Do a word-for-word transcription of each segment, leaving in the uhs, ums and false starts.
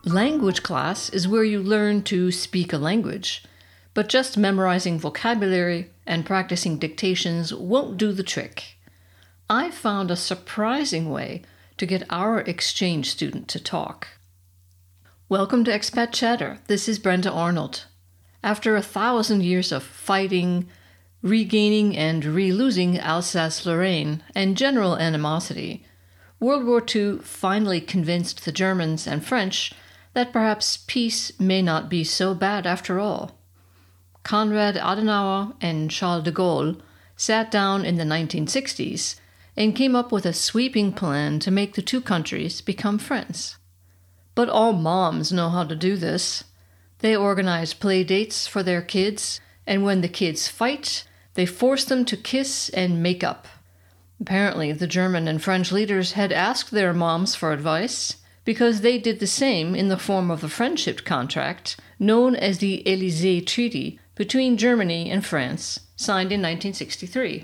Language class is where you learn to speak a language, but just memorizing vocabulary and practicing dictations won't do the trick. I found a surprising way to get our exchange student to talk. Welcome to Expat Chatter. This is Brenda Arnold. After a thousand years of fighting, regaining and re-losing Alsace-Lorraine and general animosity, World War Two finally convinced the Germans and French that perhaps peace may not be so bad after all. Konrad Adenauer and Charles de Gaulle sat down in the nineteen sixties and came up with a sweeping plan to make the two countries become friends. But all moms know how to do this. They organize play dates for their kids, and when the kids fight, they force them to kiss and make up. Apparently, the German and French leaders had asked their moms for advice, because they did the same in the form of a friendship contract known as the Élysée Treaty between Germany and France, signed in nineteen sixty-three.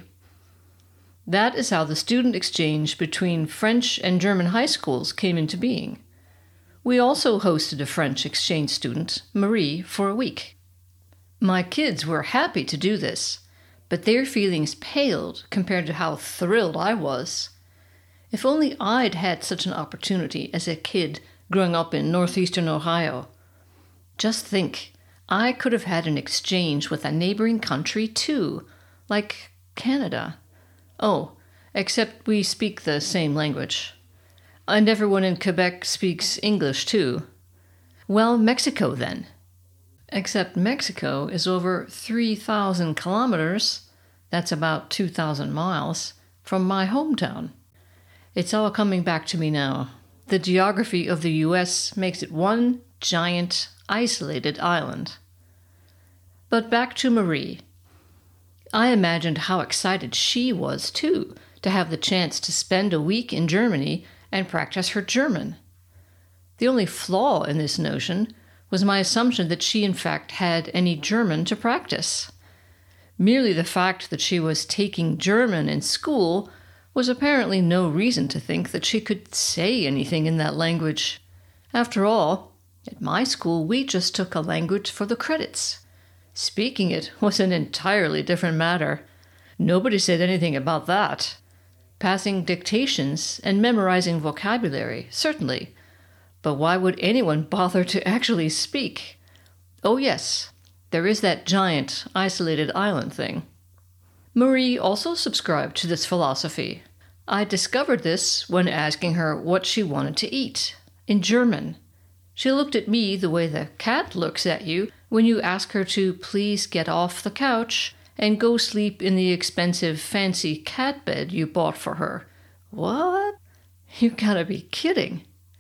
That is how the student exchange between French and German high schools came into being. We also hosted a French exchange student, Marie, for a week. My kids were happy to do this, but their feelings paled compared to how thrilled I was. If only I'd had such an opportunity as a kid growing up in northeastern Ohio. Just think, I could have had an exchange with a neighboring country too, like Canada. Oh, except we speak the same language. And everyone in Quebec speaks English too. Well, Mexico then. Except Mexico is over three thousand kilometers, that's about two thousand miles, from my hometown. It's all coming back to me now. The geography of the U S makes it one giant, isolated island. But back to Marie. I imagined how excited she was, too, to have the chance to spend a week in Germany and practice her German. The only flaw in this notion was my assumption that she in fact had any German to practice. Merely the fact that she was taking German in school was apparently no reason to think that she could say anything in that language. After all, at my school we just took a language for the credits. Speaking it was an entirely different matter. Nobody said anything about that. Passing dictations and memorizing vocabulary, certainly. But why would anyone bother to actually speak? Oh yes, there is that giant, isolated island thing. Marie also subscribed to this philosophy. I discovered this when asking her what she wanted to eat, in German. She looked at me the way the cat looks at you when you ask her to please get off the couch and go sleep in the expensive fancy cat bed you bought for her. What? You gotta be kidding.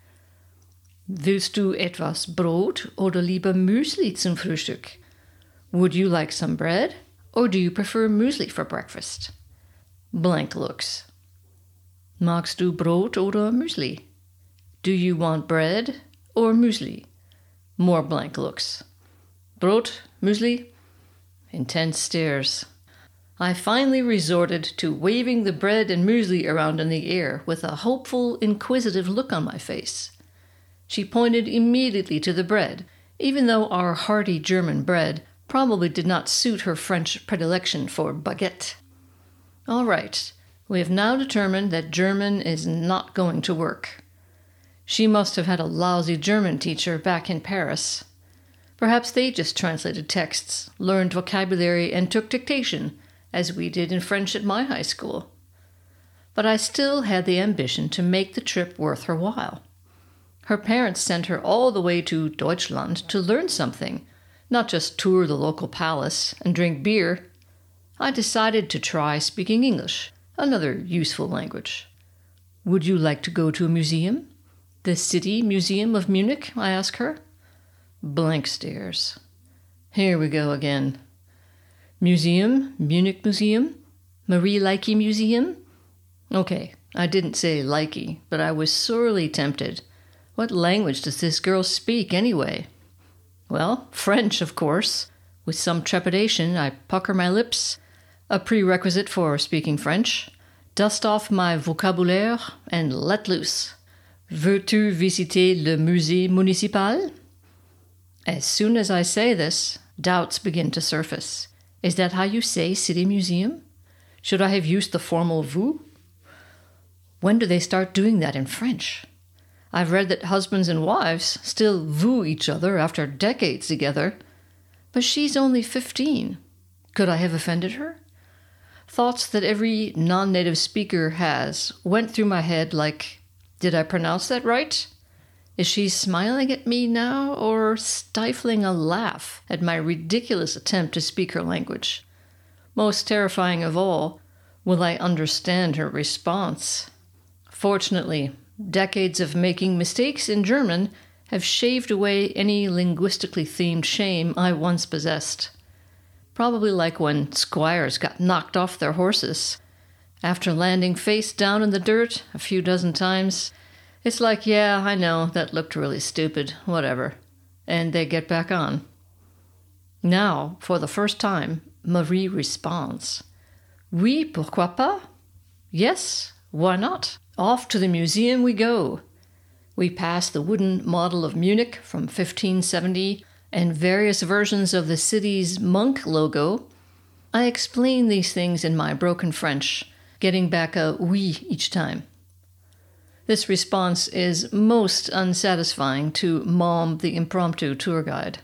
Willst du etwas Brot oder lieber Müsli zum Frühstück? Would you like some bread? Or do you prefer muesli for breakfast? Blank looks. Magst du Brot oder Müsli? Do you want bread or muesli? More blank looks. Brot, muesli? Intense stares. I finally resorted to waving the bread and muesli around in the air with a hopeful, inquisitive look on my face. She pointed immediately to the bread, even though our hearty German bread probably did not suit her French predilection for baguette. All right, we have now determined that German is not going to work. She must have had a lousy German teacher back in Paris. Perhaps they just translated texts, learned vocabulary, and took dictation, as we did in French at my high school. But I still had the ambition to make the trip worth her while. Her parents sent her all the way to Deutschland to learn something, not just tour the local palace and drink beer. I decided to try speaking English, another useful language. Would you like to go to a museum? The City Museum of Munich, I asked her. Blank stares. Here we go again. Museum, Munich Museum, Marie Leakey Museum? Okay, I didn't say likey, but I was sorely tempted. What language does this girl speak anyway? Well, French, of course. With some trepidation, I pucker my lips, a prerequisite for speaking French, dust off my vocabulaire, and let loose. Veux-tu visiter le musée municipal? As soon as I say this, doubts begin to surface. Is that how you say city museum? Should I have used the formal vous? When do they start doing that in French? I've read that husbands and wives still vous each other after decades together. But she's only fifteen. Could I have offended her? Thoughts that every non-native speaker has went through my head like, did I pronounce that right? Is she smiling at me now or stifling a laugh at my ridiculous attempt to speak her language? Most terrifying of all, will I understand her response? Fortunately, decades of making mistakes in German have shaved away any linguistically themed shame I once possessed. Probably like when squires got knocked off their horses. After landing face down in the dirt a few dozen times, it's like, yeah, I know, that looked really stupid, whatever. And they get back on. Now, for the first time, Marie responds. Oui, pourquoi pas? Yes, why not? Off to the museum we go. We pass the wooden model of Munich from fifteen seventy and various versions of the city's monk logo. I explain these things in my broken French, getting back a oui each time. This response is most unsatisfying to Mom, the impromptu tour guide.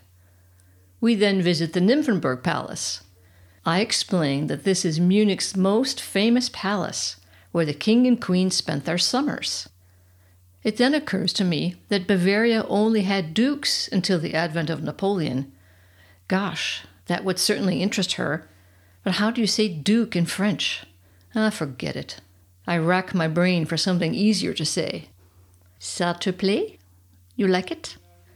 We then visit the Nymphenburg Palace. I explain that this is Munich's most famous palace, where the king and queen spent their summers. It then occurs to me that Bavaria only had dukes until the advent of Napoleon. Gosh, that would certainly interest her, but how do you say duke in French? Ah, forget it. I rack my brain for something easier to say. Ça te plaît? You like it?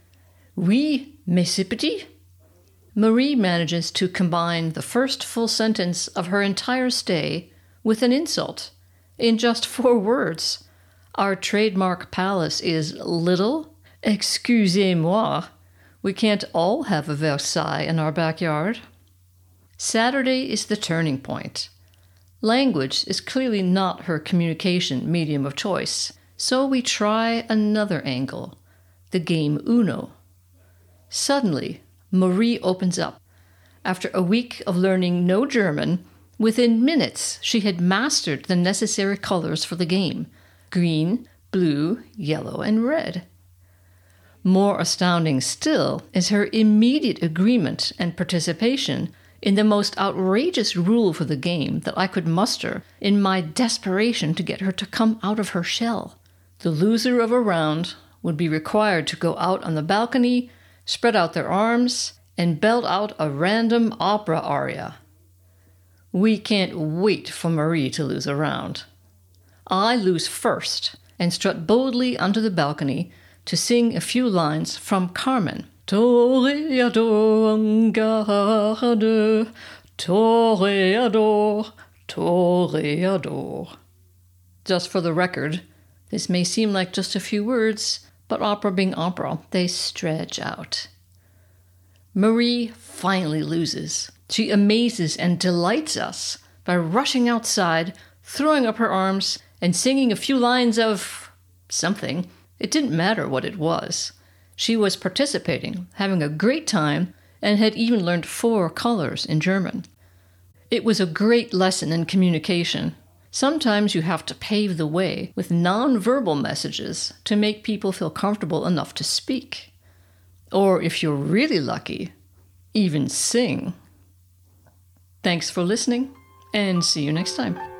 Oui, mais c'est petit. Marie manages to combine the first full sentence of her entire stay with an insult in just four words. Our trademark palace is little. Excusez-moi. We can't all have a Versailles in our backyard. Saturday is the turning point. Language is clearly not her communication medium of choice, so we try another angle, the game Uno. Suddenly, Marie opens up. After a week of learning no German, within minutes she had mastered the necessary colors for the game: green, blue, yellow, and red. More astounding still is her immediate agreement and participation in the most outrageous rule for the game that I could muster in my desperation to get her to come out of her shell. The loser of a round would be required to go out on the balcony, spread out their arms, and belt out a random opera aria. We can't wait for Marie to lose a round. I lose first and strut boldly onto the balcony to sing a few lines from Carmen. Toreador en garde, toreador, toreador. Just for the record, this may seem like just a few words, but opera being opera, they stretch out. Marie finally loses. She amazes and delights us by rushing outside, throwing up her arms, and singing a few lines of something. It didn't matter what it was. She was participating, having a great time, and had even learned four colors in German. It was a great lesson in communication. Sometimes you have to pave the way with non-verbal messages to make people feel comfortable enough to speak. Or if you're really lucky, even sing. Thanks for listening, and see you next time.